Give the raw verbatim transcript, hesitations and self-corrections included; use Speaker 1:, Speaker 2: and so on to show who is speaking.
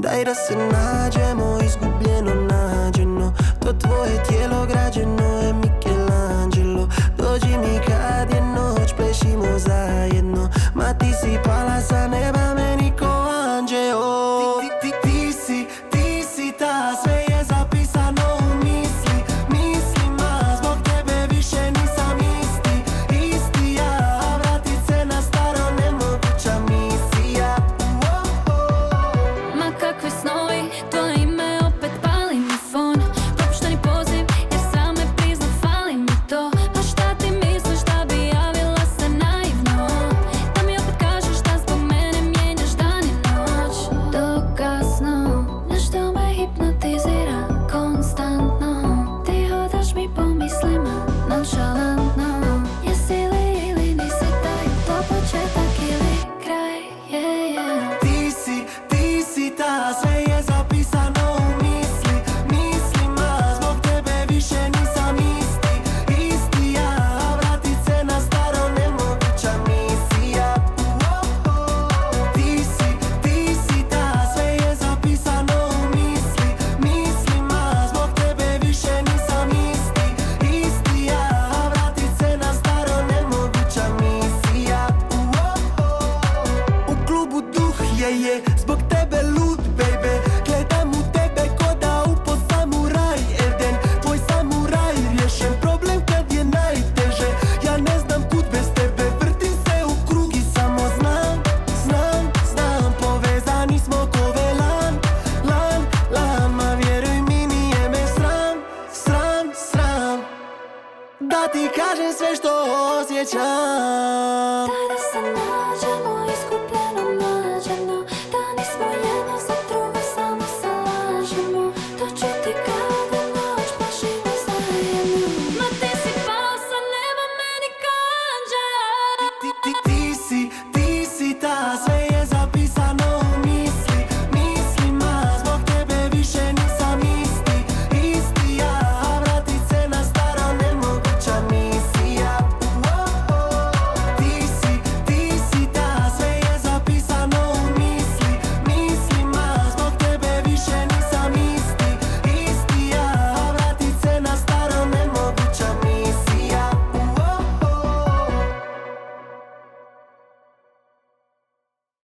Speaker 1: Daj da se nađemo, izgubljeno nađeno. To tvoje tijelo građeno je Michelangelo. Dođi mi kad je noć, plešimo zajedno. Ma ti si pala sa neba meni ko anđeo. Ti, ti, ti, ti si, ti si ta, sve je zapisano u misli, mislima. Zbog tebe više nisam isti, isti ja. Vratit se na staro nemoguća misija.
Speaker 2: Ma kakvi snovi, to ime opet pali mi fon. Propušteni poziv, jer sam me prizna, fali mi to. A šta ti misliš da bi javila se naivno? Da mi opet kažeš da zbog mene mijenjaš dan i noć. Do kasno, nešto me hipnotizira konstantno. Ti hodaš mi po mislima, nonšalantno. Jesi li ili nisi taj, to početak ili kraj, yeah, yeah.
Speaker 1: Ti si, ti si ta, sve je zapisano u misli, mislima. Zbog tebe više nisam isti, isti ja. Vratit se na staro nemoguća misija. Ti si, ti si ta, sve je zapisano u misli, mislima. Zbog tebe više nisam isti, isti ja. Vratit se na staro nemoguća misija. U klubu duh je je, zbog tebe lud, baby. Gledam u tebe ko da upo samuraj Eden. Tvoj samuraj riješen problem kad je najteže. Ja ne znam kud bez tebe, vrtim se u krug i samo znam, znam, znam. Povezani smo ko velan, lan, lan. Ma vjeruj mi nije me sram, sram, sram da ti kažem sve što osjećam.